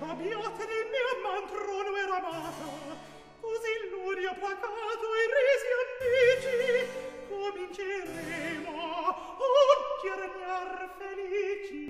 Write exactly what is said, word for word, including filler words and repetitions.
abbiate di me amman trono era amata, così l'odio placato e resi amici, cominceremo a chiarniar felici.